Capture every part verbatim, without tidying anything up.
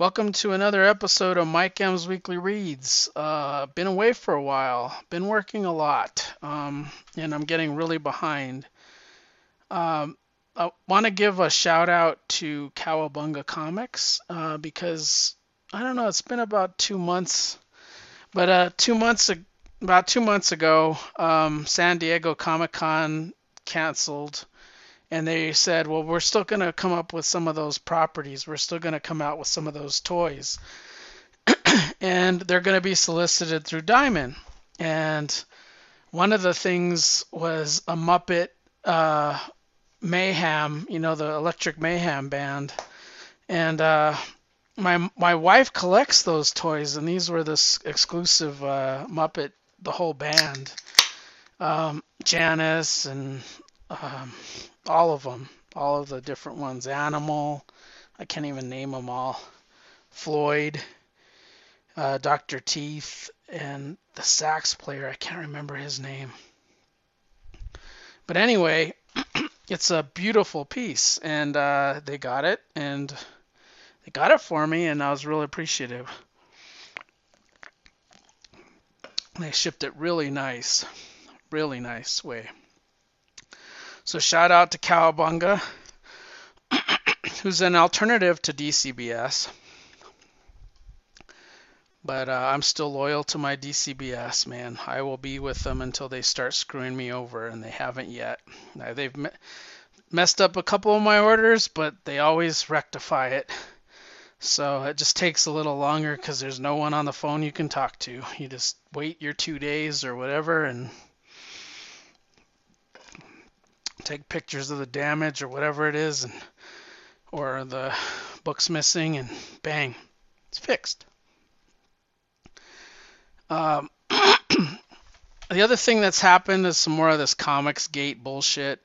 Welcome to another episode of Mike M's Weekly Reads. Uh, been away for a while, been working a lot, um, and I'm getting really behind. Um, I want to give a shout out to Cowabunga Comics uh, because I don't know, it's been about two months, but uh, two months ag- about two months ago, um, San Diego Comic Con canceled. And they said, well, we're still going to come up with some of those properties. We're still going to come out with some of those toys. And they're going to be solicited through Diamond. And one of the things was a Muppet uh, Mayhem, you know, the Electric Mayhem band. And uh, my my wife collects those toys, and these were this exclusive uh, Muppet, the whole band, um, Janice, and um, all of them, all of the different ones. Animal, I can't even name them all. Floyd, uh, doctor Teeth, and the sax player. I can't remember his name. But anyway, it's a beautiful piece, and uh, they got it, and they got it for me, and I was really appreciative. They shipped it really nice, really nice way. So shout out to Cowabunga, who's an alternative to D C B S. But uh, I'm still loyal to my D C B S, man. I will be with them until they start screwing me over, and they haven't yet. Now, they've me- messed up a couple of my orders, but they always rectify it. So it just takes a little longer because there's no one on the phone you can talk to. You just wait your two days or whatever and take pictures of the damage or whatever it is, and or the book's missing, and bang, it's fixed. Um, the other thing that's happened is some more of this Comics Gate bullshit.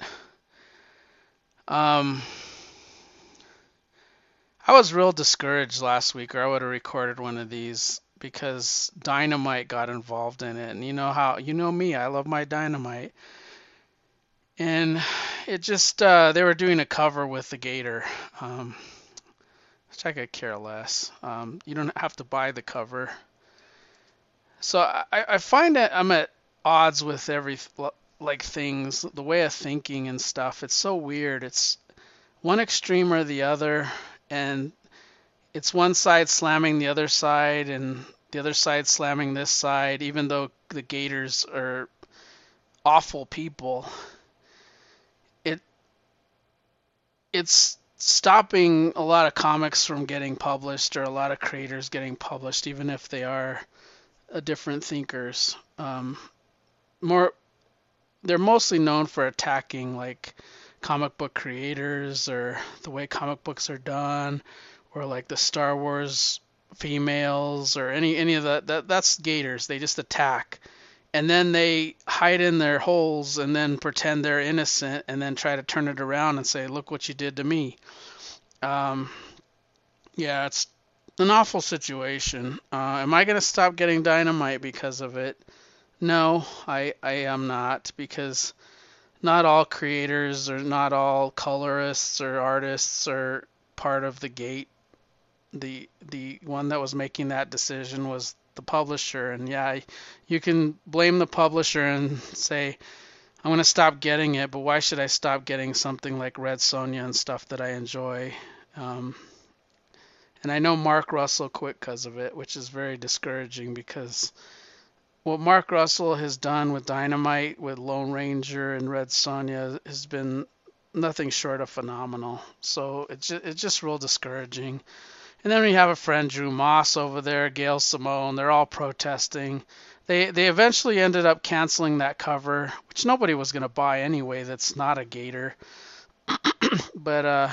Um, I was real discouraged last week, or I would have recorded one of these because Dynamite got involved in it. And you know how, you know me, I love my Dynamite. And it just, uh, they were doing a cover with the Gator, um, which I could care less. Um, you don't have to buy the cover. So I, I find that I'm at odds with every, like things, the way of thinking and stuff. It's so weird. It's one extreme or the other, and it's one side slamming the other side and the other side slamming this side, even though the Gators are awful people. It it's stopping a lot of comics from getting published, or a lot of creators getting published, even if they are a different thinkers. Um, more, they're mostly known for attacking like comic book creators, or the way comic books are done, or like the Star Wars females, or any any of that. That that's Gators. They just attack, and then they hide in their holes and then pretend they're innocent, and then try to turn it around and say, "Look what you did to me." Um, yeah, it's an awful situation. Uh, am I gonna stop getting Dynamite because of it? No, I I am not, because not all creators, or not all colorists or artists are part of the Gate. The the one that was making that decision was the publisher, and yeah, you can blame the publisher and say, I'm going to stop getting it, but why should I stop getting something like Red Sonja and stuff that I enjoy? Um, and I know Mark Russell quit because of it, which is very discouraging, because what Mark Russell has done with Dynamite, with Lone Ranger and Red Sonja, has been nothing short of phenomenal. So it's just, it's just real discouraging. And then we have a friend, Drew Moss, over there, Gail Simone. They're all protesting. They they eventually ended up canceling that cover, which nobody was going to buy anyway. That's not a Gator. But uh,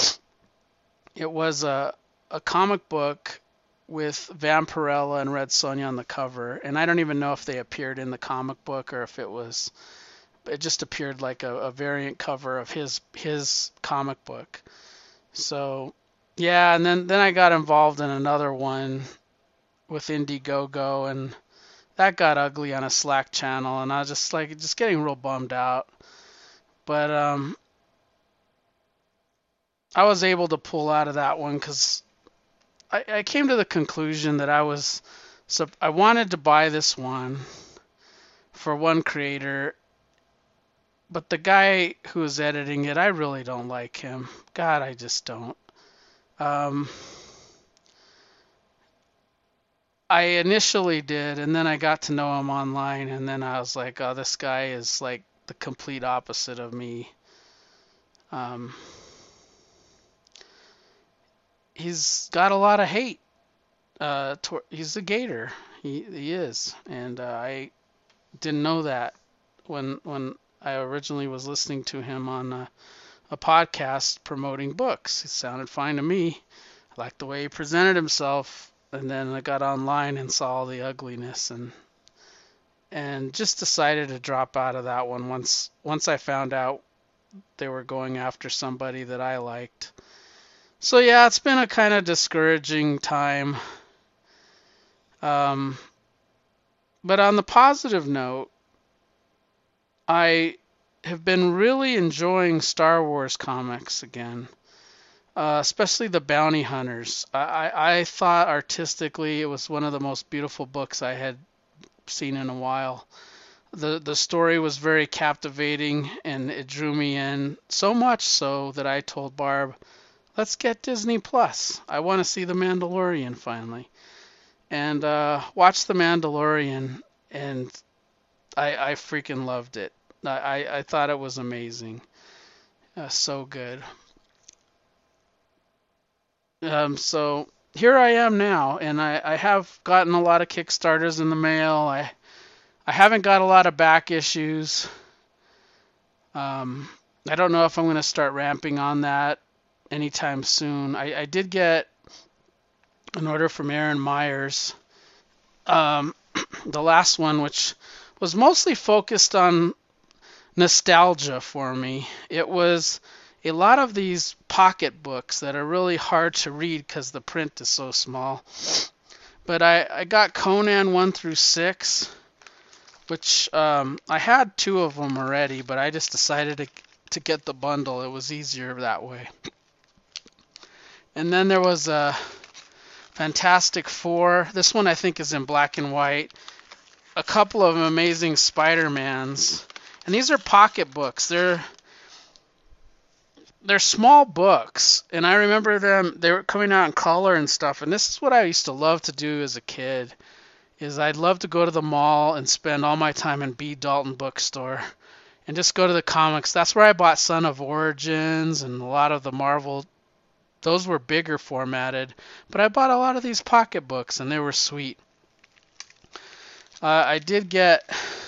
it was a, a comic book with Vampirella and Red Sonja on the cover. And I don't even know if they appeared in the comic book, or if it was, it just appeared like a, a variant cover of his his comic book. So yeah, and then, then I got involved in another one with Indiegogo, and that got ugly on a Slack channel, and I was just like just getting real bummed out. But um, I was able to pull out of that one because I, I came to the conclusion that I was so I wanted to buy this one for one creator, but the guy who was editing it, I really don't like him. God, I just don't. Um, I initially did, and then I got to know him online, and then I was like, oh, this guy is like the complete opposite of me. Um, he's got a lot of hate. Uh, tor- he's a gator. He he is, and uh, I didn't know that when when I originally was listening to him on a, a podcast promoting books. It sounded fine to me. I liked the way he presented himself, and then I got online and saw all the ugliness and and just decided to drop out of that one once once I found out they were going after somebody that I liked. So yeah, it's been a kind of discouraging time. Um, but on the positive note, I have been really enjoying Star Wars comics again, uh, especially the Bounty Hunters. I, I, I thought artistically it was one of the most beautiful books I had seen in a while. The the story was very captivating and it drew me in so much so that I told Barb, let's get Disney Plus. I want to see The Mandalorian finally. And uh, watched The Mandalorian, and I, I freaking loved it. I, I thought it was amazing. Uh, so good. Um, so here I am now, and I, I have gotten a lot of Kickstarters in the mail. I I haven't got a lot of back issues. Um, I don't know if I'm going to start ramping on that anytime soon. I, I did get an order from Aaron Myers, um, the last one, which was mostly focused on nostalgia for me. It was a lot of these pocket books that are really hard to read because the print is so small. But I, I got Conan one through six, which um, I had two of them already, but I just decided to, to get the bundle. It was easier that way. And then there was a Fantastic Four. This one I think is in black and white. A couple of Amazing Spider-Mans. And these are pocket books. They're they're small books, and I remember them. They were coming out in color and stuff. And this is what I used to love to do as a kid. Is I'd love to go to the mall and spend all my time in B. Dalton Bookstore, and just go to the comics. That's where I bought Son of Origins and a lot of the Marvel. Those were bigger formatted, but I bought a lot of these pocket books, and they were sweet. Uh, I did get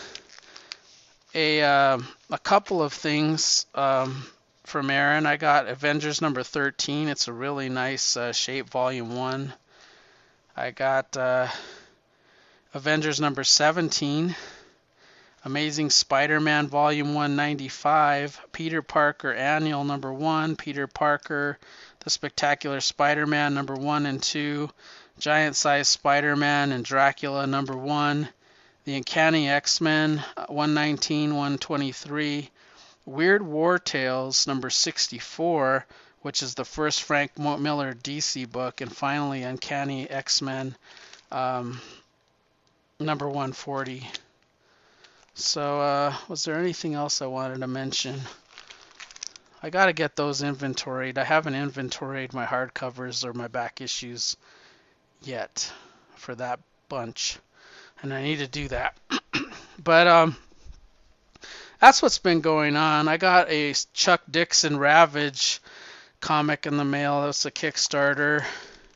a uh, a couple of things um, from Aaron. I got Avengers number thirteen. It's a really nice uh, shape, volume one. I got uh, Avengers number seventeen. Amazing Spider-Man volume one ninety-five. Peter Parker annual number one. Peter Parker The Spectacular Spider-Man number one and two. Giant Size Spider-Man and Dracula number one. The Uncanny X-Men one nineteen, one twenty-three. Weird War Tales number sixty-four, which is the first Frank Miller D C book. And finally Uncanny X-Men um, number one forty. So uh, was there anything else I wanted to mention? I got to get those inventoried. I haven't inventoried my hardcovers or my back issues yet for that bunch, and I need to do that. But um, that's what's been going on. I got a Chuck Dixon Ravage comic in the mail. That's a Kickstarter.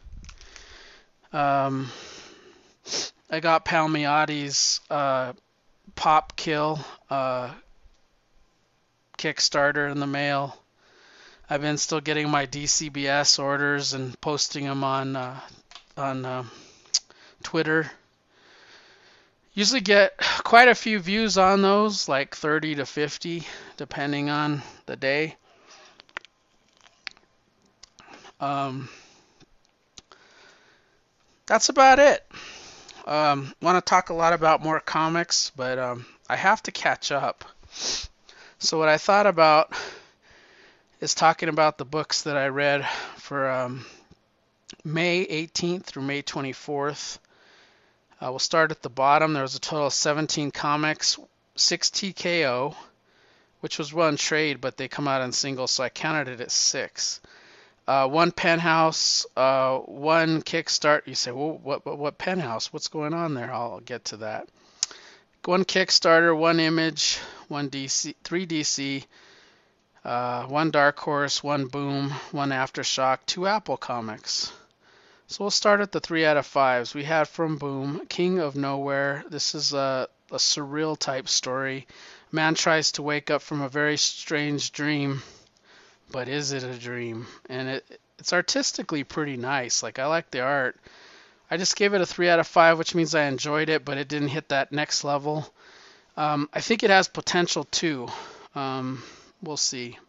Um, I got Palmiotti's uh, Pop Kill uh, Kickstarter in the mail. I've been still getting my D C B S orders and posting them on uh, on uh, Twitter. Usually get quite a few views on those, like thirty to fifty, depending on the day. Um, that's about it. Um, want to talk a lot about more comics, but um, I have to catch up. So what I thought about is talking about the books that I read for um, May eighteenth through May twenty-fourth. Uh, we'll start at the bottom. There was a total of seventeen comics, six T K O, which was one trade, but they come out in singles, so I counted it as six. Uh, one Penthouse, uh, one Kickstart. You say, well, what, what, what Penthouse? What's going on there? I'll get to that. One Kickstarter, one Image, one D C, three D C, uh, one Dark Horse, one Boom, one Aftershock, two Apple Comics. So we'll start at the three out of fives. We had from Boom, King of Nowhere. This is a, a surreal type story. Man tries to wake up from a very strange dream, but is it a dream? And it it's artistically pretty nice. Like, I like the art. I just gave it a three out of five, which means I enjoyed it, but it didn't hit that next level. Um, I think it has potential too. Um, we'll see.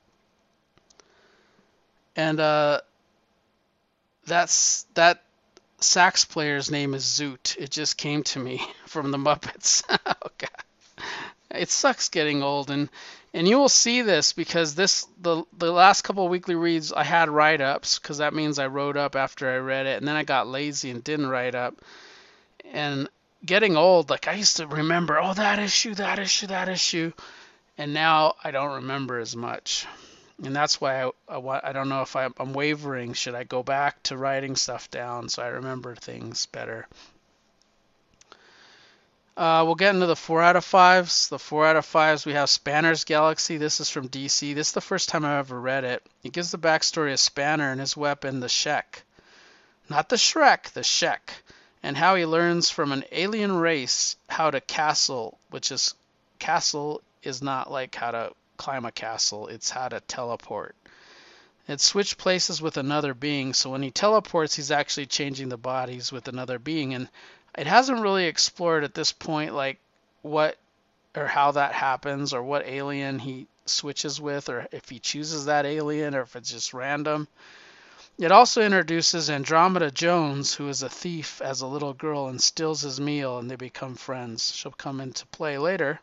And uh, that's that sax player's name is Zoot. It just came to me from the Muppets. Oh, God. It sucks getting old, and and you will see this because this the the last couple of weekly reads I had write-ups because that means I wrote up after I read it, and then I got lazy and didn't write up. And getting old, like I used to remember, oh, that issue, that issue, that issue, and now I don't remember as much. And that's why I, I, I don't know if I, I'm wavering. Should I go back to writing stuff down so I remember things better? Uh, we'll get into the four out of fives. The four out of fives, we have Spanner's Galaxy. This is from D C. This is the first time I've ever read it. It gives the backstory of Spanner and his weapon, the Shek. Not the Shrek, the Shek. And how he learns from an alien race how to castle, which is, castle is not like how to climb a castle. It's how to teleport. It switched places with another being. So when he teleports, he's actually changing the bodies with another being. And it hasn't really explored at this point, like what or how that happens or what alien he switches with or if he chooses that alien or if it's just random. It also introduces Andromeda Jones, who is a thief as a little girl and steals his meal and they become friends. She'll come into play later.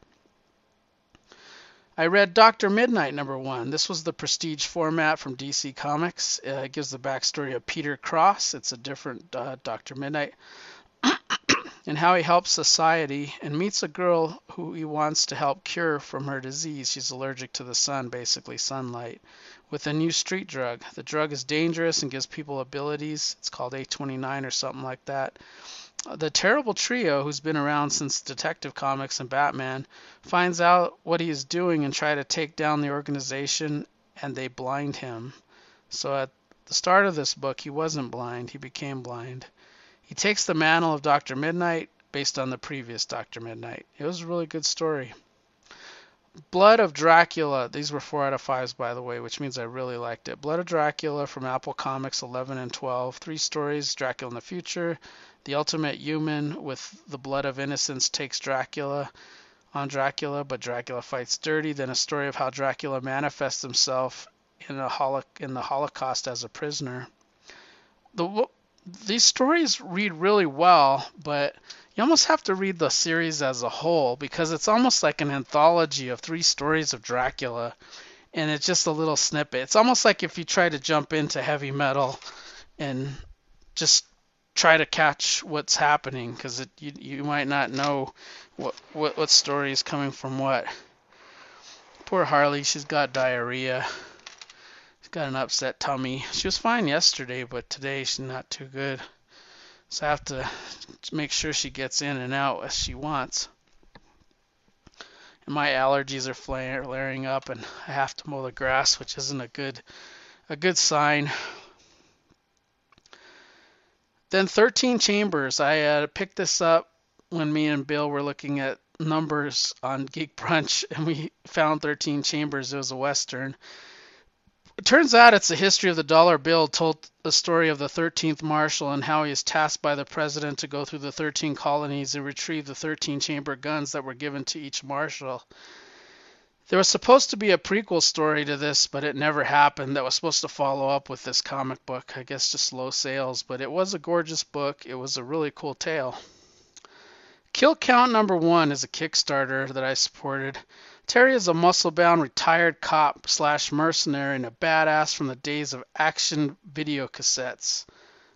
I read Doctor Midnight number one. This was the prestige format from D C Comics. Uh, it gives the backstory of Peter Cross. It's a different uh, Doctor Midnight. And how he helps society and meets a girl who he wants to help cure from her disease. She's allergic to the sun, basically sunlight, with a new street drug. The drug is dangerous and gives people abilities. It's called A twenty-nine or something like that. The terrible trio, who's been around since Detective Comics and Batman, finds out what he is doing and try to take down the organization, and they blind him. So at the start of this book, he wasn't blind. He became blind. He takes the mantle of Doctor Midnight based on the previous Doctor Midnight. It was a really good story. Blood of Dracula. These were four out of fives, by the way, which means I really liked it. Blood of Dracula from Apple Comics eleven and twelve. Three stories, Dracula in the future. The ultimate human with the blood of innocence takes Dracula on Dracula, but Dracula fights dirty. Then a story of how Dracula manifests himself in, a holo- in the Holocaust as a prisoner. The These stories read really well, but you almost have to read the series as a whole because it's almost like an anthology of three stories of Dracula, and it's just a little snippet. It's almost like if you try to jump into heavy metal and just try to catch what's happening because you you might not know what, what what story is coming from what. Poor Harley, she's got diarrhea. Got an upset tummy. She was fine yesterday, but today she's not too good. So I have to make sure she gets in and out as she wants. And my allergies are flaring up, and I have to mow the grass, which isn't a good a good sign. Then thirteen Chambers. I uh, picked this up when me and Bill were looking at numbers on Geek Brunch, and we found thirteen Chambers. It was a Western. It turns out it's a history of the dollar bill told the story of the thirteenth Marshal and how he is tasked by the president to go through the thirteen colonies and retrieve the thirteen chamber guns that were given to each marshal. There was supposed to be a prequel story to this, but it never happened. That was supposed to follow up with this comic book. I guess just low sales, but it was a gorgeous book. It was a really cool tale. Kill Count number one is a Kickstarter that I supported. Terry is a muscle-bound retired cop slash mercenary and a badass from the days of action video cassettes.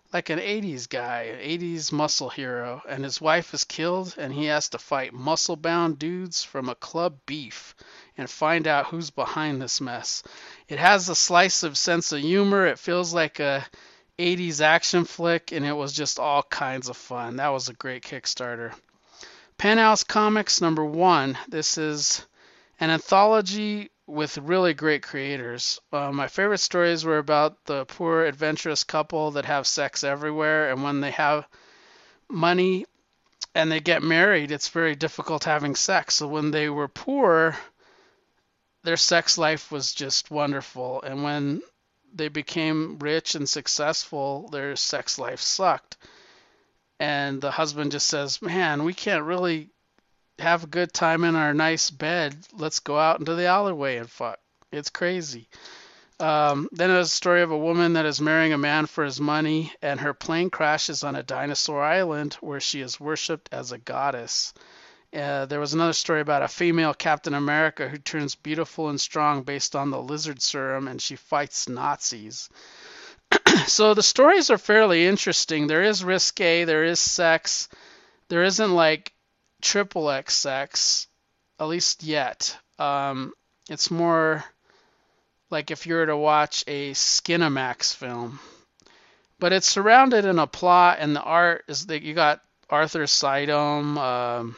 like an eighties guy, an eighties muscle hero, and his wife is killed, and he has to fight muscle-bound dudes from a club beef and find out who's behind this mess. It has a slice of sense of humor. It feels like a eighties action flick, and it was just all kinds of fun. That was a great Kickstarter. Penthouse Comics number one. This is an anthology with really great creators. Uh, my favorite stories were about the poor adventurous couple that have sex everywhere, and when they have money and they get married, it's very difficult having sex. So when they were poor, their sex life was just wonderful, and when they became rich and successful, their sex life sucked. And the husband just says, "Man, we can't really have a good time in our nice bed. Let's go out into the alleyway and fuck." It's crazy. Um, then there's a story of a woman that is marrying a man for his money, and her plane crashes on a dinosaur island where she is worshipped as a goddess. Uh, there was another story about a female Captain America who turns beautiful and strong based on the lizard serum, and she fights Nazis. So the stories are fairly interesting. There is risque, there is sex, there isn't like triple X sex, at least yet. Um, it's more like if you were to watch a Skinamax film. But it's surrounded in a plot, and the art is that you got Arthur Sidom, um,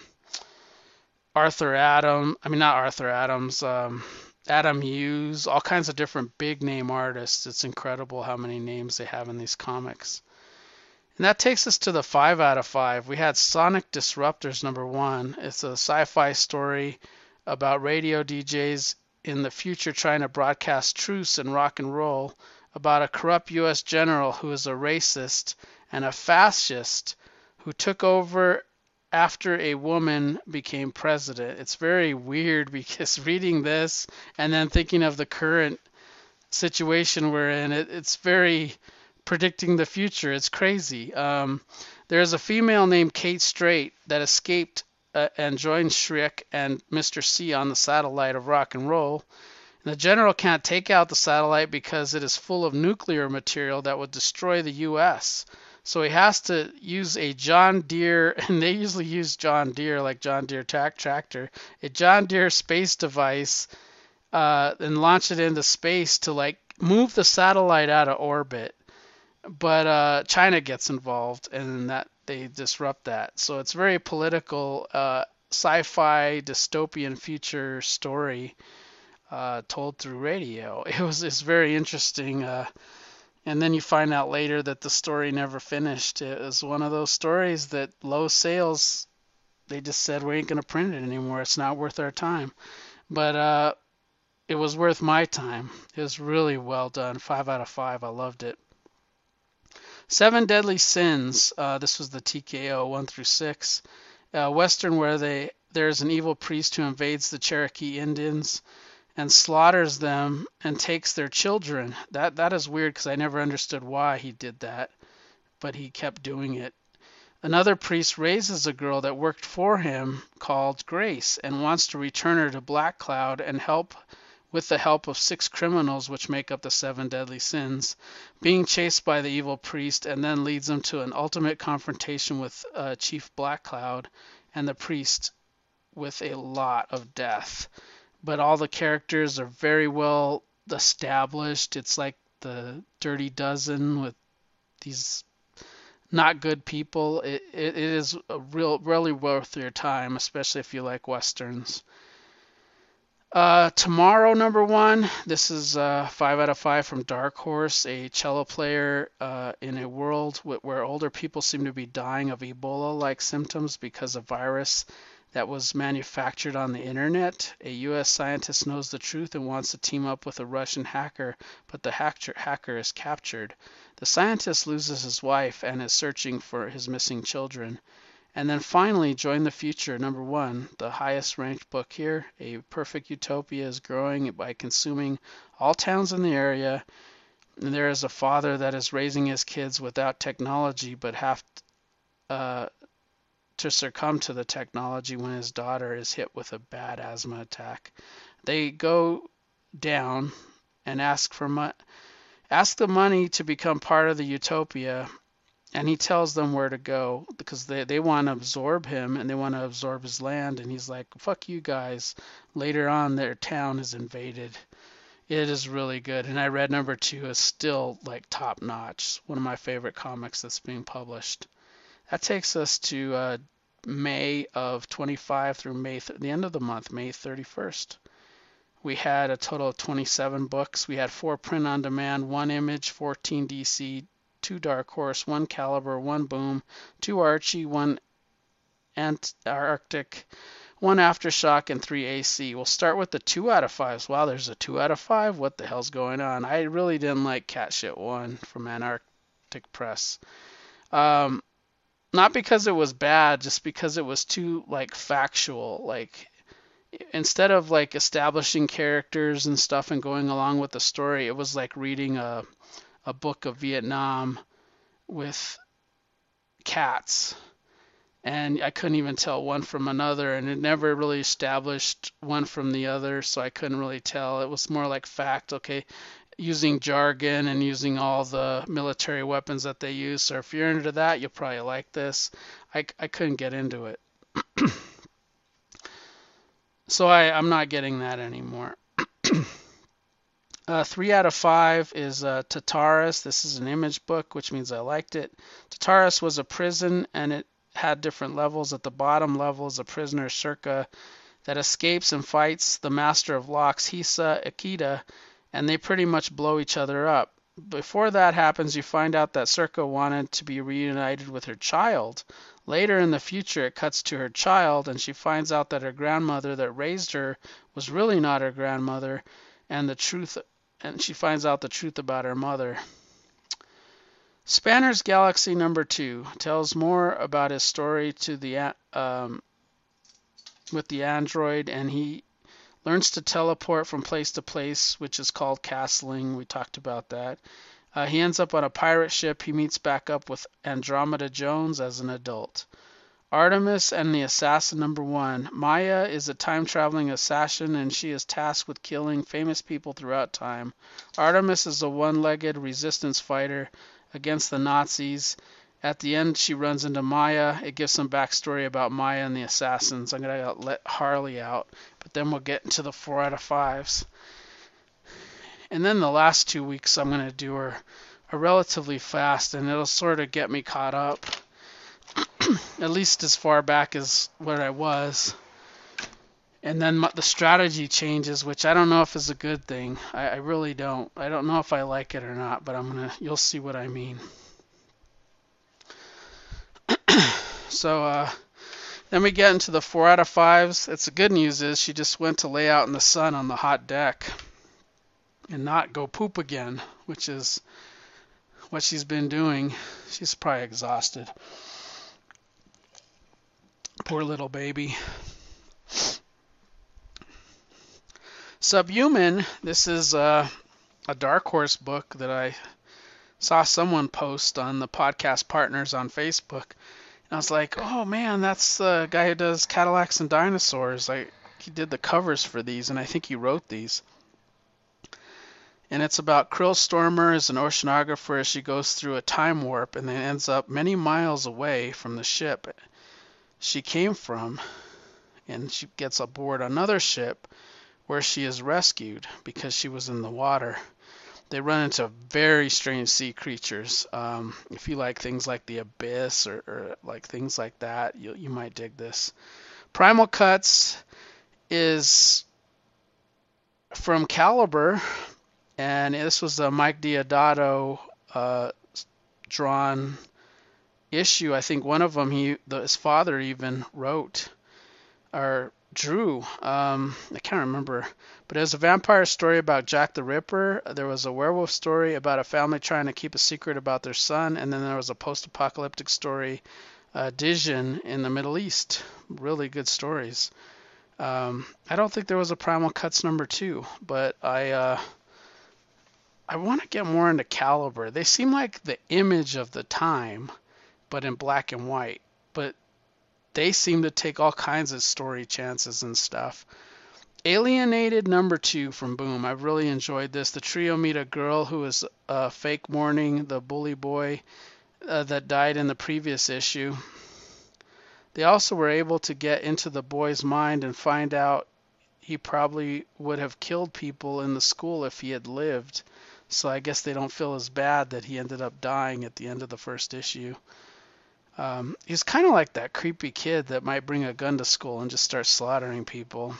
Arthur Adam, I mean not Arthur Adams, um, Adam Hughes, all kinds of different big name artists. It's incredible how many names they have in these comics. And that takes us to the five out of five. We had Sonic Disruptors number one. It's a sci-fi story about radio D Js in the future trying to broadcast truce and rock and roll, about a corrupt U S general who is a racist and a fascist who took over after a woman became president. It's very weird because reading this and then thinking of the current situation we're in, it, it's very predicting the future. It's crazy. Um, there's a female named Kate Straight that escaped uh, and joined Shrek and Mister C on the satellite of rock and roll. And the general can't take out the satellite because it is full of nuclear material that would destroy the U S. So he has to use a John Deere, and they usually use John Deere, like John Deere tac- tractor, a John Deere space device, uh, and launch it into space to like move the satellite out of orbit. But uh, China gets involved, and that they disrupt that. So it's very political, uh, sci-fi dystopian future story uh, told through radio. It was it's very interesting. Uh, and then you find out later that the story never finished. It was one of those stories that low sales, they just said we ain't gonna print it anymore. It's not worth our time. But uh, it was worth my time. It was really well done. Five out of five. I loved it. Seven Deadly Sins. Uh, this was the T K O one through six. Uh, Western where they there's an evil priest who invades the Cherokee Indians and slaughters them and takes their children. That that is weird because I never understood why he did that, but he kept doing it. Another priest raises a girl that worked for him called Grace and wants to return her to Black Cloud and help with the help of six criminals which make up the seven deadly sins, being chased by the evil priest, and then leads them to an ultimate confrontation with uh, Chief Black Cloud and the priest with a lot of death. But all the characters are very well established. It's like the Dirty Dozen with these not good people. It, it, it is a real, really worth your time, especially if you like westerns. Uh, Tomorrow, number one. This is uh, five out of five from Dark Horse, a cello player uh, in a world where older people seem to be dying of Ebola-like symptoms because of virus that was manufactured on the internet. A U S scientist knows the truth and wants to team up with a Russian hacker, but the hacker, hacker is captured. The scientist loses his wife and is searching for his missing children. And then finally, Join the Future, number one, the highest ranked book here. A perfect utopia is growing by consuming all towns in the area. And there is a father that is raising his kids without technology, but have uh, to succumb to the technology when his daughter is hit with a bad asthma attack. They go down and ask for mo- ask the money to become part of the utopia. and he tells them where to go because they, they want to absorb him and they want to absorb his land. And he's like, fuck you guys. Later on, their town is invaded. It is really good. And I read number two is still like top notch. One of my favorite comics that's being published. That takes us to uh, May of twenty-five through May, th- the end of the month, May thirty-first. We had a total of twenty-seven books. We had four print on demand, one Image, fourteen D C, two Dark Horse, one Caliber, one Boom, two Archie, one Antarctic, one Aftershock, and three A C. We'll start with the two out of fives. Wow, there's a two out of five? What the hell's going on? I really didn't like Cat Shit one from Antarctic Press. Um, not because it was bad, just because it was too like factual. Like instead of like establishing characters and stuff and going along with the story, it was like reading a a book of Vietnam with cats. And I couldn't even tell one from another, and it never really established one from the other, so I couldn't really tell. It was more like fact, okay, using jargon and using all the military weapons that they use. So if you're into that, you'll probably like this. I, I couldn't get into it. So I, I'm not getting that anymore. Uh, three out of five is uh, Tartarus. This is an Image book, which means I liked it. Tartarus was a prison, and it had different levels. At the bottom level is a prisoner, Circa, that escapes and fights the master of locks, Hisa Ikeda, and they pretty much blow each other up. Before that happens, you find out that Circa wanted to be reunited with her child. Later in the future, it cuts to her child, and she finds out that her grandmother that raised her was really not her grandmother, and the truth, and she finds out the truth about her mother. Spanner's Galaxy number two tells more about his story to the um, with the android, and he learns to teleport from place to place, which is called castling. We talked about that. Uh, he ends up on a pirate ship. He meets back up with Andromeda Jones as an adult. Artemis and the Assassin number one. Maya is a time-traveling assassin, and she is tasked with killing famous people throughout time. Artemis is a one-legged resistance fighter against the Nazis. At the end, she runs into Maya. It gives some backstory about Maya and the assassins. I'm going to let Harley out, but then we'll get into the four out of fives. And then the last two weeks I'm going to do are, are relatively fast, and it'll sort of get me caught up, at least as far back as where I was. And then the strategy changes, which I don't know if is a good thing. I, I really don't. I don't know if I like it or not, but I'm gonna. You'll see what I mean. So uh, then we get into the four out of fives. It's the good news is she just went to lay out in the sun on the hot deck and not go poop again, which is what she's been doing. She's probably exhausted. Poor little baby. Subhuman, this is uh, a Dark Horse book that I saw someone post on the podcast partners on Facebook. And I was like, oh man, that's the guy who does Cadillacs and Dinosaurs. I, he did the covers for these, and I think he wrote these. And it's about Krill Stormer as an oceanographer as she goes through a time warp and then ends up many miles away from the ship she came from. And she gets aboard another ship where she is rescued because she was in the water. They run into very strange sea creatures. Um, if you like things like the Abyss or, or like things like that, you, you might dig this. Primal Cuts is from Caliber, and this was a Mike Deodato uh, drawn issue. I think one of them, he, the, his father even wrote or drew. Um, I can't remember. But it was a vampire story about Jack the Ripper. There was a werewolf story about a family trying to keep a secret about their son. And then there was a post-apocalyptic story, uh, Dijon in the Middle East. Really good stories. Um, I don't think there was a Primal Cuts number two, but I uh, I want to get more into Caliber. They seem like the Image of the time, but in black and white. But they seem to take all kinds of story chances and stuff. Alienated number two from Boom. I've really enjoyed this. The trio meet a girl who is uh, fake mourning the bully boy uh, that died in the previous issue. They also were able to get into the boy's mind and find out he probably would have killed people in the school if he had lived. So I guess they don't feel as bad that he ended up dying at the end of the first issue. Um, he's kind of like that creepy kid that might bring a gun to school and just start slaughtering people.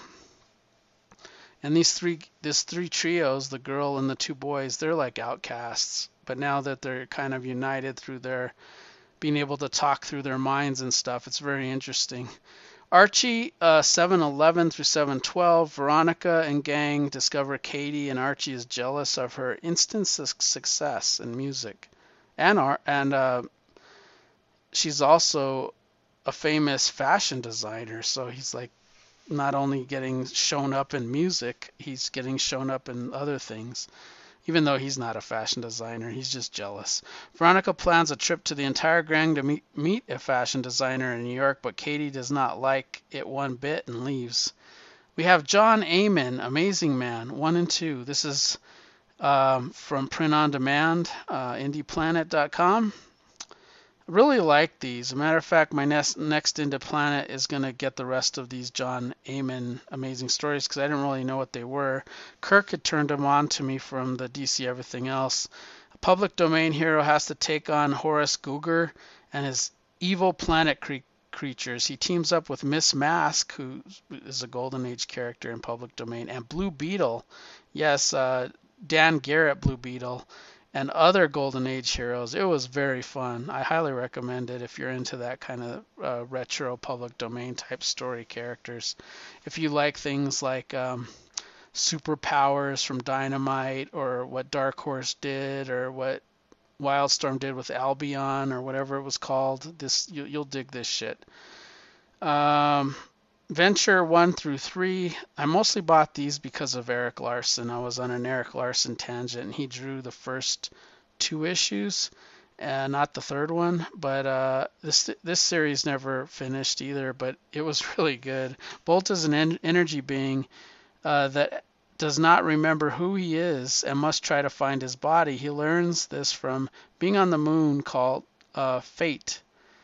And these three, this three trios, the girl and the two boys, they're like outcasts. But now that they're kind of united through their being able to talk through their minds and stuff, it's very interesting. Archie, uh, seven eleven through seven twelve, Veronica and gang discover Katie, and Archie is jealous of her instant su- success in music. And, art, and uh, she's also a famous fashion designer, so he's like not only getting shown up in music, he's getting shown up in other things. Even though he's not a fashion designer, he's just jealous. Veronica plans a trip to the entire gang to meet, meet a fashion designer in New York, but Katie does not like it one bit and leaves. We have John Amen, Amazing Man, one and two. This is um, from Print on Demand, uh, indie planet dot com. I really like these. As a matter of fact, my next next Indie Planet is going to get the rest of these John Amen amazing stories because I didn't really know what they were. Kirk had turned them on to me from the D C Everything Else. A public domain hero has to take on Horace Guger and his evil planet cre- creatures. He teams up with Miss Mask, who is a Golden Age character in public domain, and Blue Beetle. Yes, uh, Dan Garrett Blue Beetle. And other Golden Age heroes. It was very fun. I highly recommend it if you're into that kind of uh, retro public domain type story characters. If you like things like um, superpowers from Dynamite, or what Dark Horse did, or what Wildstorm did with Albion, or whatever it was called, this you, you'll dig this shit. Um, Venture one through three. I mostly bought these because of Eric Larson. I was on an Eric Larson tangent, and he drew the first two issues, and not the third one. But uh, this this series never finished either. But it was really good. Bolt is an en- energy being uh, that does not remember who he is and must try to find his body. He learns this from being on the moon called uh, Fate.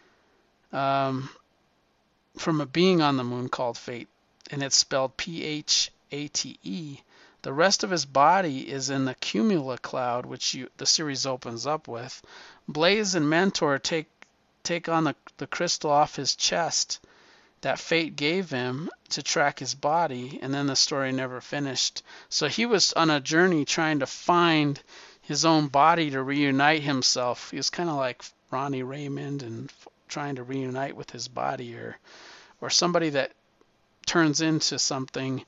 Um, from a being on the moon called Fate, and it's spelled P H A T E. The rest of his body is in the cumula cloud, which you, the series opens up with. Blaze and Mentor take take on the, the crystal off his chest that Fate gave him to track his body, and then the story never finished. So he was on a journey trying to find his own body to reunite himself. He was kind of like Ronnie Raymond and trying to reunite with his body, or or somebody that turns into something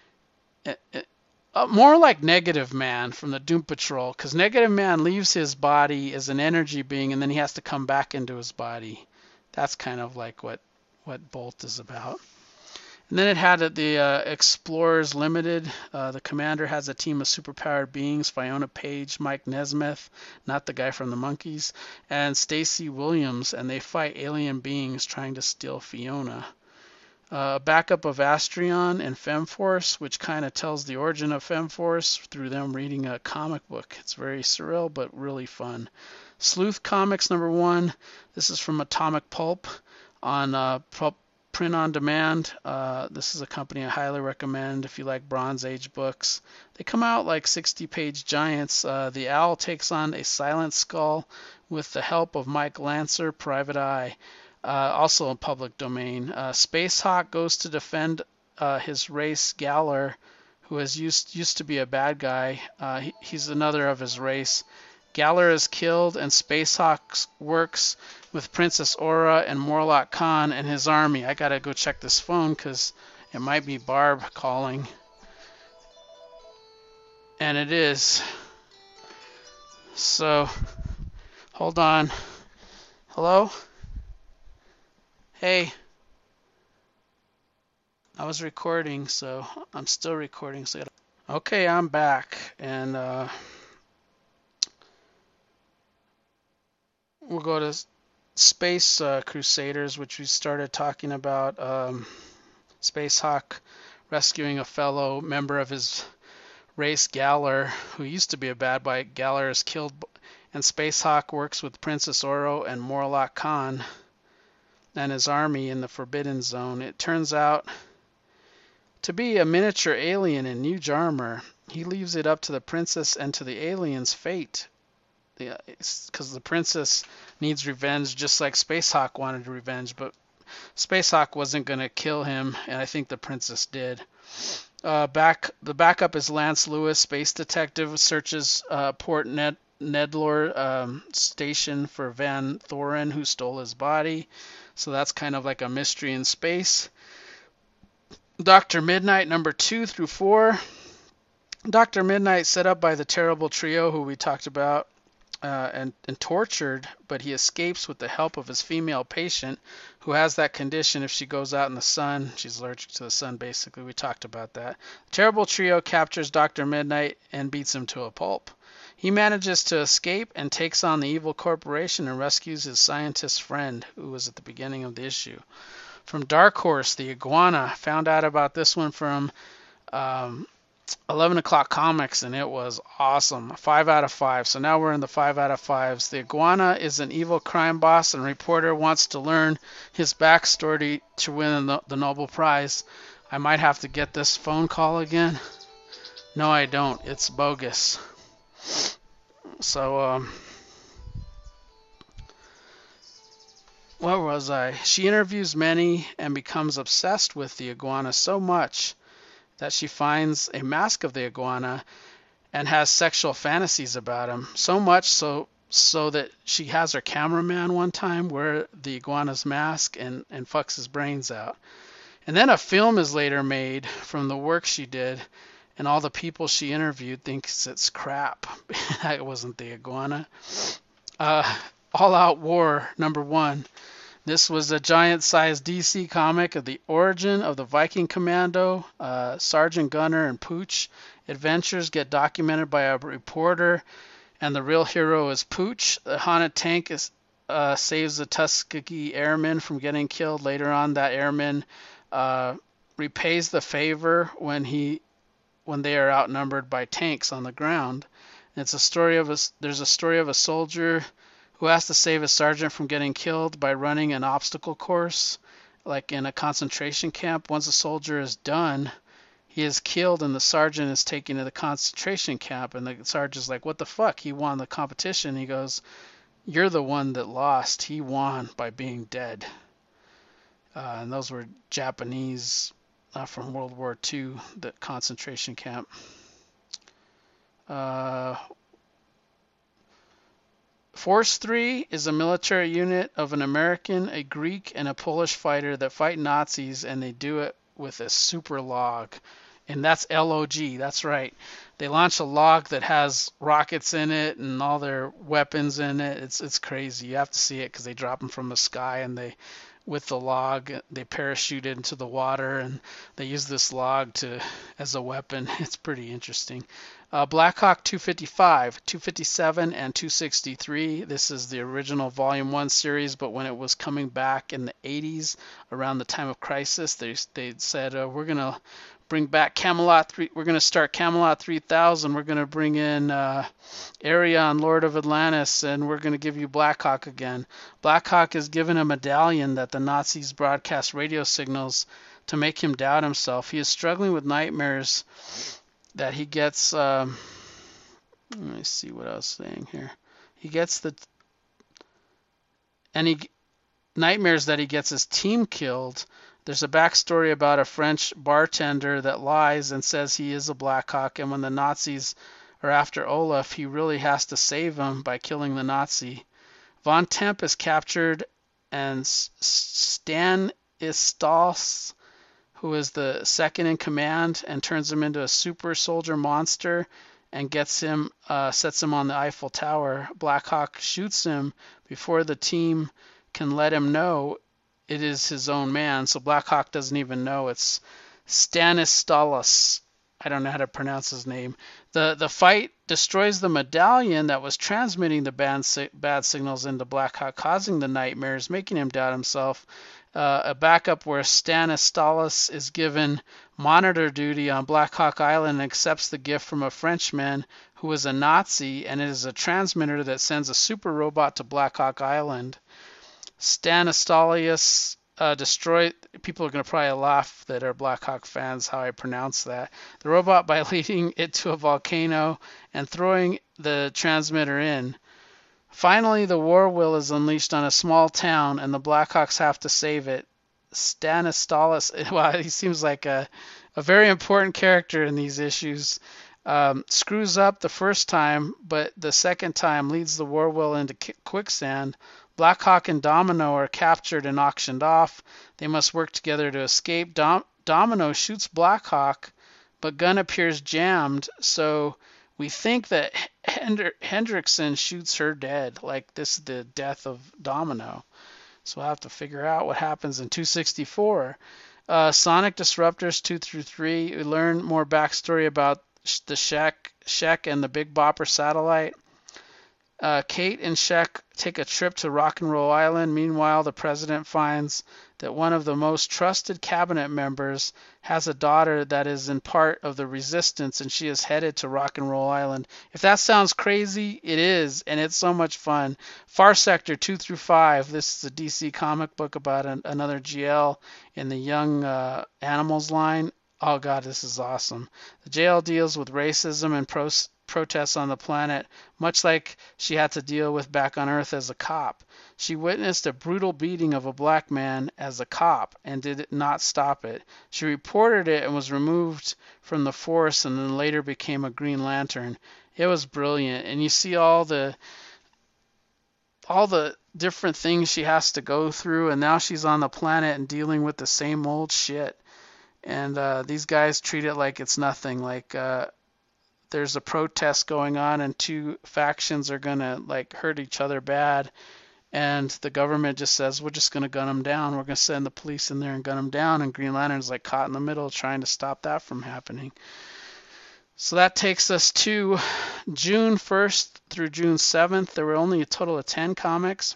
uh, more like Negative Man from the Doom Patrol, because Negative Man leaves his body as an energy being and then he has to come back into his body. That's kind of like what what Bolt is about. And then it had the uh, Explorers Limited. Uh, the commander has a team of superpowered beings: Fiona Page, Mike Nesmith, not the guy from the Monkees, and Stacy Williams, and they fight alien beings trying to steal Fiona. A uh, backup of Astrion and Femforce, which kind of tells the origin of Femforce through them reading a comic book. It's very surreal, but really fun. Sleuth Comics number one. This is from Atomic Pulp on uh, Pulp Print on Demand. Uh, this is a company I highly recommend if you like Bronze Age books. They come out like sixty page giants. Uh, the Owl takes on a Silent Skull with the help of Mike Lancer, Private Eye, uh, also in public domain. Uh, Space Hawk goes to defend uh, his race, Galler, who has used, used to be a bad guy. Uh, he, he's another of his race. Galler is killed, and Spacehawk works with Princess Aura and Morlock Khan and his army. I gotta go check this phone because it might be Barb calling. And it is. So, hold on. Hello? Hey. I was recording, so I'm still recording. So, okay, I'm back, and uh, we'll go to Space uh, Crusaders, which we started talking about. Um, Space Hawk rescuing a fellow member of his race, Galler, who used to be a bad guy. Galler is killed and Space Hawk works with Princess Oro and Morlock Khan and his army in the Forbidden Zone. It turns out to be a miniature alien in huge armor. He leaves it up to the princess and to the alien's fate, because the princess needs revenge just like Space Hawk wanted revenge, but Space Hawk wasn't going to kill him, and I think the princess did. Uh, back the backup is Lance Lewis, space detective, searches uh, Port Ned Nedlor um, station for Van Thorin, who stole his body. So that's kind of like a mystery in space. Doctor Midnight number two through four. Doctor Midnight, set up by the terrible trio who we talked about, uh, and, and tortured, but he escapes with the help of his female patient, who has that condition if she goes out in the sun. She's allergic to the sun, basically. We talked about that. The terrible trio captures Doctor Midnight and beats him to a pulp. He manages to escape and takes on the evil corporation and rescues his scientist friend, who was at the beginning of the issue. From Dark Horse, the Iguana. Found out about this one from um, eleven o'clock Comics, and it was awesome. Five out of five. So now we're in the five out of fives. The Iguana is an evil crime boss, and a reporter wants to learn his backstory to win the, the Nobel Prize. I might have to get this phone call again. No, I don't. It's bogus. So, um, where was I? She interviews many and becomes obsessed with the iguana so much that she finds a mask of the iguana and has sexual fantasies about him. So much so so that she has her cameraman one time wear the iguana's mask and, and fucks his brains out. And then a film is later made from the work she did, and all the people she interviewed thinks it's crap. That wasn't the iguana. Uh, All Out War, number one. This was a giant-sized D C comic of the origin of the Viking Commando, uh, Sergeant Gunner and Pooch. Adventures get documented by a reporter, and the real hero is Pooch. The haunted tank is, uh, saves the Tuskegee airmen from getting killed. Later on, that airman uh, repays the favor when he when they are outnumbered by tanks on the ground. And it's a story of a, there's a story of a soldier who has to save a sergeant from getting killed by running an obstacle course, like in a concentration camp. Once a soldier is done, he is killed, and the sergeant is taken to the concentration camp. And the sergeant's like, what the fuck? He won the competition. He goes, you're the one that lost. He won by being dead. Uh, and those were Japanese uh, from World War Two, the concentration camp. Uh, Force three is a military unit of an American, a Greek, and a Polish fighter that fight Nazis, and they do it with a super log. And that's L O G, that's right. They launch a log that has rockets in it and all their weapons in it. It's it's crazy. You have to see it because they drop them from the sky, and they, with the log, they parachute into the water, and they use this log to as a weapon. It's pretty interesting. Uh, Blackhawk two fifty-five, two fifty-seven, and two sixty-three. This is the original Volume one series, but when it was coming back in the eighties, around the time of Crisis, they they said, uh, we're going to bring back Camelot three. We're going to start Camelot three thousand. We're going to bring in uh, Arion, Lord of Atlantis, and we're going to give you Blackhawk again. Blackhawk is given a medallion that the Nazis broadcast radio signals to make him doubt himself. He is struggling with nightmares that he gets. Um, let me see what I was saying here. He gets the and he nightmares that he gets his team killed. There's a backstory about a French bartender that lies and says he is a Blackhawk, and when the Nazis are after Olaf, he really has to save him by killing the Nazi. Von Temp is captured, and Stan Istals, who is the second in command, and turns him into a super soldier monster and gets him, uh, sets him on the Eiffel Tower. Blackhawk shoots him before the team can let him know it is his own man, so Blackhawk doesn't even know it's Stanislaus. I don't know how to pronounce his name. The the fight destroys the medallion that was transmitting the bad, bad signals into Blackhawk, causing the nightmares, making him doubt himself. Uh, a backup where Stanislaus is given monitor duty on Blackhawk Island and accepts the gift from a Frenchman who is a Nazi, and it is a transmitter that sends a super robot to Blackhawk Island. Stanislaus uh, destroy. People are going to probably laugh that are Blackhawk fans how I pronounce that. The robot by leading it to a volcano and throwing the transmitter in. Finally, the war will is unleashed on a small town, and the Blackhawks have to save it. Stanislaus, well, he seems like a, a very important character in these issues. Um, screws up the first time, but the second time leads the war will into quicksand. Blackhawk and Domino are captured and auctioned off. They must work together to escape. Dom- Domino shoots Blackhawk, but gun appears jammed, so we think that Hend- Hendrickson shoots her dead, like this is the death of Domino. So we'll have to figure out what happens in two sixty-four. Uh, Sonic Disruptors two through three. We learn more backstory about the Shek, Shek and the Big Bopper satellite. Uh, Kate and Shek take a trip to Rock and Roll Island. Meanwhile, the president finds that one of the most trusted cabinet members has a daughter that is in part of the resistance, and she is headed to Rock and Roll Island. If that sounds crazy, it is, and it's so much fun. Far Sector two through five. This is a D C comic book about an, another G L in the Young uh, Animals line. Oh God, this is awesome. The J L deals with racism and pros- protests on the planet, much like she had to deal with back on Earth as a cop. She witnessed a brutal beating of a black man as a cop and did not stop it. She reported it and was removed from the force, and then later became a Green Lantern. It was brilliant, and you see all the all the different things she has to go through, and now she's on the planet and dealing with the same old shit. And uh, these guys treat it like it's nothing. Like uh, there's a protest going on, and two factions are gonna like hurt each other bad, and the government just says we're just gonna gun them down. We're gonna send the police in there and gun them down. And Green Lantern's like caught in the middle, trying to stop that from happening. So that takes us to June first through June seventh. There were only a total of ten comics.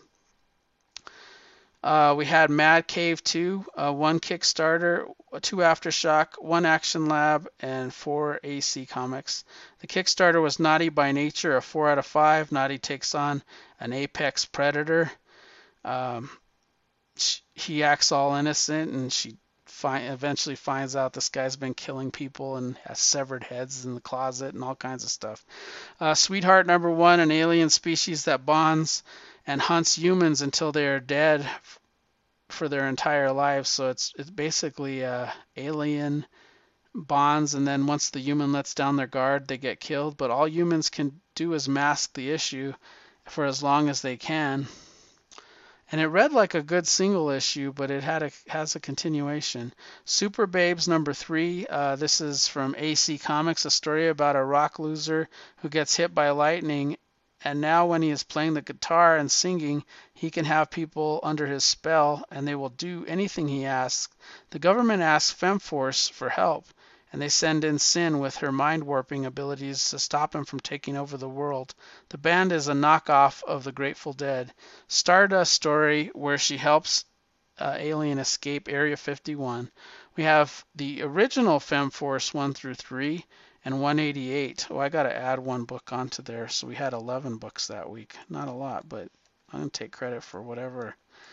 Uh, we had Mad Cave two, uh, one Kickstarter, two Aftershock, one Action Lab, and four A C Comics. The Kickstarter was Naughty by Nature, a four out of five. Naughty takes on an apex predator. Um, she, he acts all innocent, and she fi- eventually finds out this guy's been killing people and has severed heads in the closet and all kinds of stuff. Uh, Sweetheart number one, an alien species that bonds and hunts humans until they are dead for their entire lives. So it's it's basically uh, alien bonds, and then once the human lets down their guard, they get killed. But all humans can do is mask the issue for as long as they can. And it read like a good single issue, but it had a has a continuation. Super Babes number three. Uh, this is from A C Comics, a story about a rock loser who gets hit by lightning. And now when he is playing the guitar and singing, he can have people under his spell, and they will do anything he asks. The government asks Femforce for help, and they send in Sin with her mind-warping abilities to stop him from taking over the world. The band is a knockoff of the Grateful Dead. Stardust story where she helps uh, Alien escape Area fifty-one. We have the original Femforce one through three. And one eighty-eight. Oh, I got to add one book onto there. So we had eleven books that week. Not a lot, but I'm going to take credit for whatever.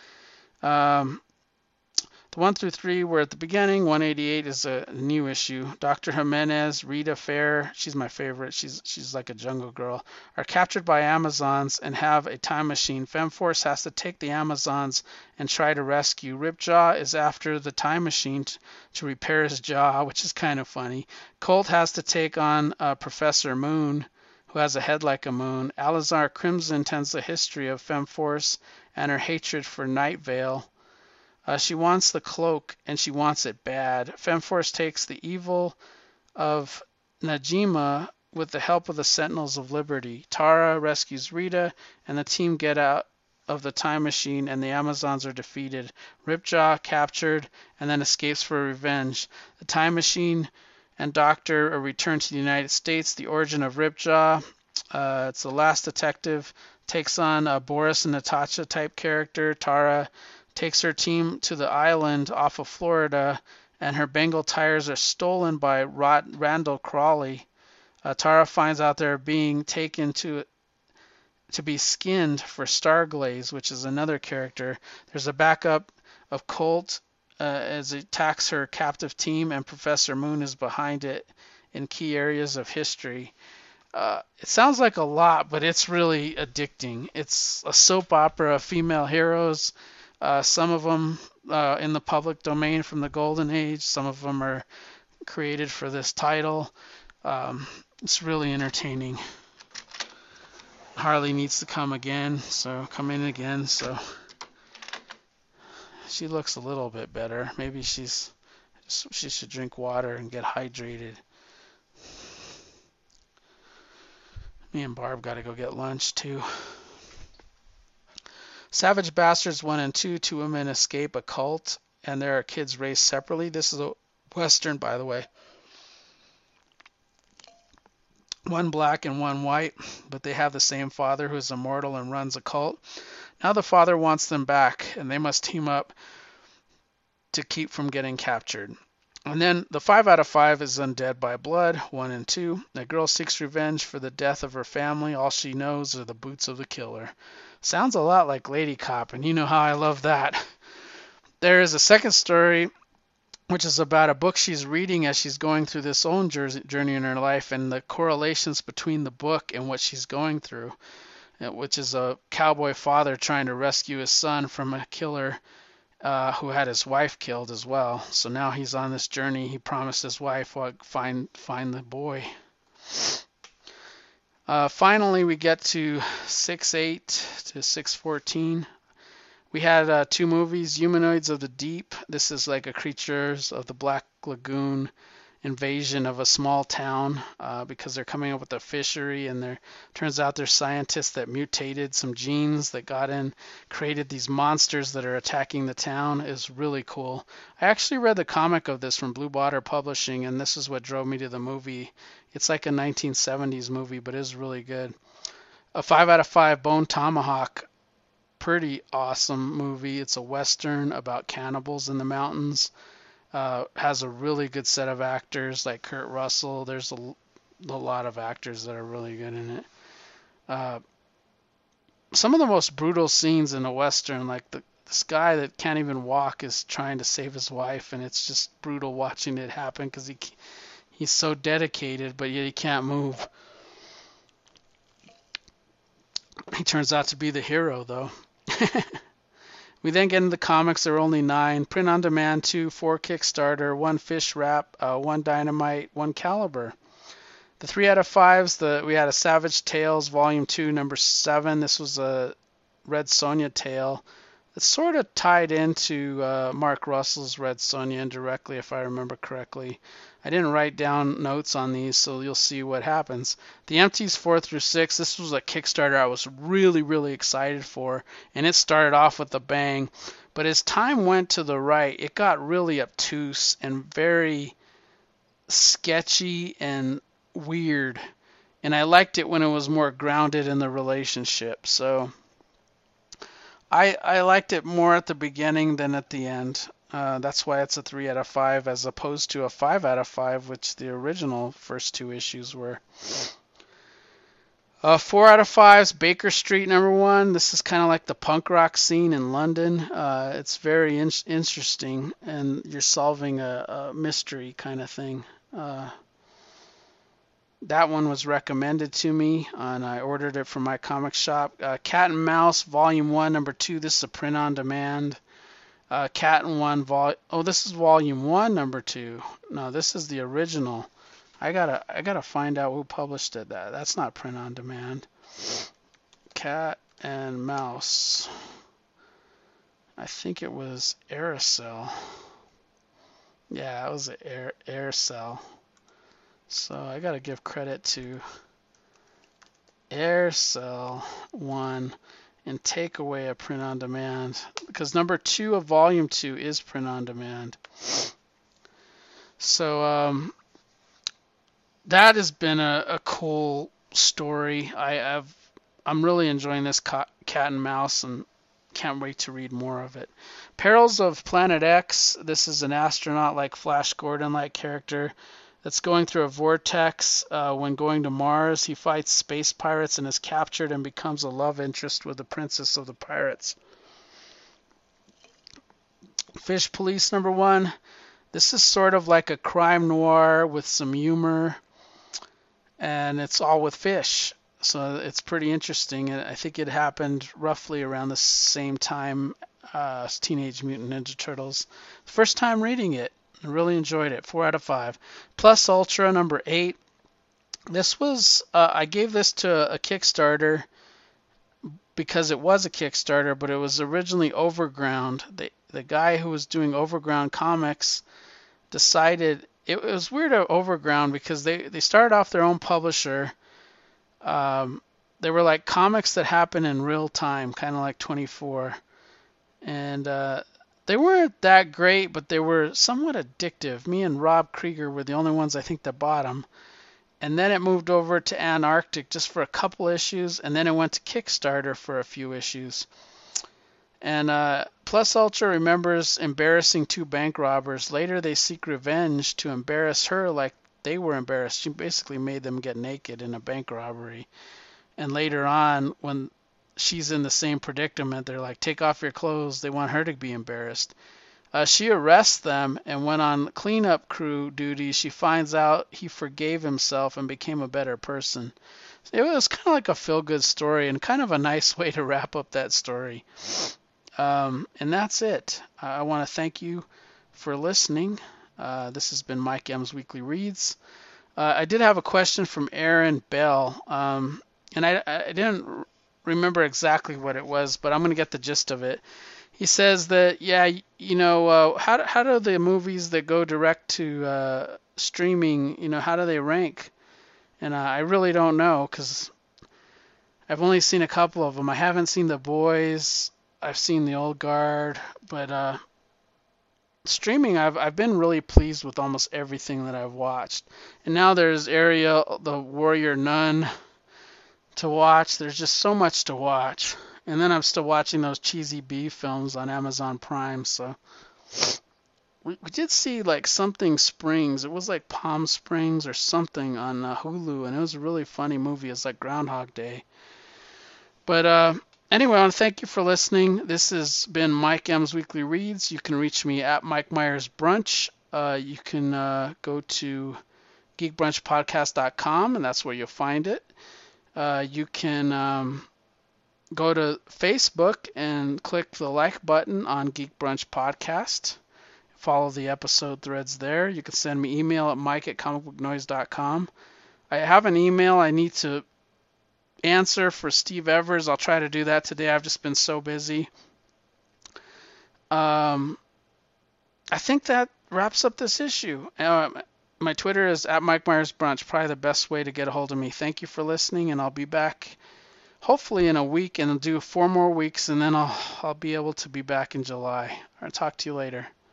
Um, the one through three were at the beginning. one eighty-eight is a new issue. Doctor Jimenez, Rita Fair, she's my favorite. She's she's like a jungle girl, are captured by Amazons and have a time machine. Femforce has to take the Amazons and try to rescue. Ripjaw is after the time machine t- to repair his jaw, which is kind of funny. Colt has to take on uh, Professor Moon, who has a head like a moon. Alizar Crimson tells the history of Femforce and her hatred for Night Vale. Uh, she wants the cloak, and she wants it bad. Femforce takes the evil of Najima with the help of the Sentinels of Liberty. Tara rescues Rita, and the team get out of the time machine, and the Amazons are defeated. Ripjaw captured, and then escapes for revenge. The time machine and Doctor A Return to the United States, The Origin of Ripjaw. Uh, it's the last detective, takes on a Boris and Natasha type character. Tara takes her team to the island off of Florida, and her Bengal tires are stolen by Rod- Randall Crawley. Uh, Tara finds out they're being taken to to be skinned for Starglaze, which is another character. There's a backup of Colt uh, as it attacks her captive team, and Professor Moon is behind it in key areas of history. Uh, it sounds like a lot, but it's really addicting. It's a soap opera of female heroes. Uh, some of them uh, in the public domain from the Golden Age. Some of them are created for this title. Um, it's really entertaining. Harley needs to come again, so come in again. So she looks a little bit better. Maybe she's she should drink water and get hydrated. Me and Barb got to go get lunch too. Savage Bastards one and two. Two women escape a cult, and there are kids raised separately. This is a Western, by the way. One black and one white, but they have the same father who is immortal and runs a cult. Now the father wants them back, and they must team up to keep from getting captured. And then the five out of five is Undead by Blood, one and two. The girl seeks revenge for the death of her family. All she knows are the boots of the killer. Sounds a lot like Lady Cop, and you know how I love that. There is a second story, which is about a book she's reading as she's going through this own journey in her life, and the correlations between the book and what she's going through, which is a cowboy father trying to rescue his son from a killer uh, who had his wife killed as well. So now he's on this journey. He promised his wife, well, find find the boy. Uh, finally, we get to six eight to six fourteen. We had uh, two movies, Humanoids of the Deep. This is like a Creatures of the Black Lagoon invasion of a small town uh, because they're coming up with a fishery, and there turns out there's scientists that mutated some genes that got in, created these monsters that are attacking the town. Is really cool. I actually read the comic of this from Blue Water Publishing, and this is what drove me to the movie. It's like a nineteen seventies movie, but it's really good. A five out of five, Bone Tomahawk. Pretty awesome movie. It's a Western about cannibals in the mountains. Uh, has a really good set of actors like Kurt Russell. There's a, a lot of actors that are really good in it. Uh, some of the most brutal scenes in a Western, like the, this guy that can't even walk is trying to save his wife, and it's just brutal watching it happen because he he's so dedicated, but yet he can't move. He turns out to be the hero, though. We then get into the comics. There are only nine. Print on demand, two, four Kickstarter, one Fish Wrap, uh, one Dynamite, one Caliber. The three out of fives, the we had a Savage Tales Volume two, number seven. This was a Red Sonja tale. It's sort of tied into uh, Mark Russell's Red Sonja indirectly, if I remember correctly. I didn't write down notes on these, so you'll see what happens. The Empties four through six, this was a Kickstarter I was really, really excited for, and it started off with a bang. But as time went to the right, it got really obtuse and very sketchy and weird. And I liked it when it was more grounded in the relationship. So I, I liked it more at the beginning than at the end. Uh, that's why it's a three out of five as opposed to a five out of five, which the original first two issues were. Uh, four out of five, Baker Street number one. This is kind of like the punk rock scene in London. Uh, it's very in- interesting, and you're solving a, a mystery kind of thing. Uh, that one was recommended to me, and I ordered it from my comic shop. Uh, Cat and Mouse, Volume one, number two. This is a print on demand. Uh, Cat and One vol. Oh, this is Volume One, Number Two. No, this is the original. I gotta, I gotta find out who published it. That that's not print on demand. Cat and Mouse. I think it was Aircel. Yeah, it was Air Aircel. So I gotta give credit to Aircel One. And take away a print on demand, because number two of volume two is print on demand. So um, that has been a, a cool story. I have I'm really enjoying this cat and mouse and can't wait to read more of it. Perils of Planet X. This is an astronaut like Flash Gordon like character that's going through a vortex. Uh, when going to Mars, he fights space pirates and is captured and becomes a love interest with the princess of the pirates. Fish Police number one. This is sort of like a crime noir with some humor, and it's all with fish. So it's pretty interesting. And I think it happened roughly around the same time uh, as Teenage Mutant Ninja Turtles. First time reading it, I really enjoyed it. Four out of five. Plus Ultra number eight. This was uh, I gave this to a Kickstarter because it was a Kickstarter, but it was originally Overground. The the guy who was doing Overground Comics decided it was weird at Overground because they they started off their own publisher. Um, they were like comics that happen in real time, kind of like twenty-four, and uh, they weren't that great, but they were somewhat addictive. Me and Rob Krieger were the only ones I think that bought them. And then it moved over to Antarctic just for a couple issues, and then it went to Kickstarter for a few issues. And uh, Plus Ultra remembers embarrassing two bank robbers. Later, they seek revenge to embarrass her like they were embarrassed. She basically made them get naked in a bank robbery. And later on, when she's in the same predicament, they're like, take off your clothes. They want her to be embarrassed. Uh, she arrests them, and when on cleanup crew duty, she finds out he forgave himself and became a better person. It was kind of like a feel-good story and kind of a nice way to wrap up that story. Um, and that's it. Uh, I want to thank you for listening. Uh, this has been Mike M's Weekly Reads. Uh, I did have a question from Aaron Bell, um, and I, I didn't remember exactly what it was, but I'm going to get the gist of it. He says that, yeah, you know, uh, how, do, how do the movies that go direct to uh, streaming, you know, how do they rank? And uh, I really don't know because I've only seen a couple of them. I haven't seen The Boys. I've seen The Old Guard. But uh, streaming, I've, I've been really pleased with almost everything that I've watched. And now there's Ariel, the Warrior Nun to watch. There's just so much to watch. And then I'm still watching those cheesy B films on Amazon Prime. So we, we did see like something Springs. It was like Palm Springs or something on uh, Hulu, and it was a really funny movie. It's like Groundhog Day. But uh, anyway, I want to thank you for listening. This has been Mike M's Weekly Reads. You can reach me at Mike Myers Brunch. Uh, you can uh, go to geek brunch podcast dot com, and that's where you'll find it. Uh, you can um, go to Facebook and click the like button on Geek Brunch Podcast. Follow the episode threads there. You can send me email at mike at comic book noise dot com. I have an email I need to answer for Steve Evers. I'll try to do that today. I've just been so busy. Um, I think that wraps up this issue. Uh, my Twitter is at Mike Myers Brunch. Probably the best way to get a hold of me. Thank you for listening, and I'll be back hopefully in a week, and I'll do four more weeks, and then I'll I'll be able to be back in July. I'll talk to you later.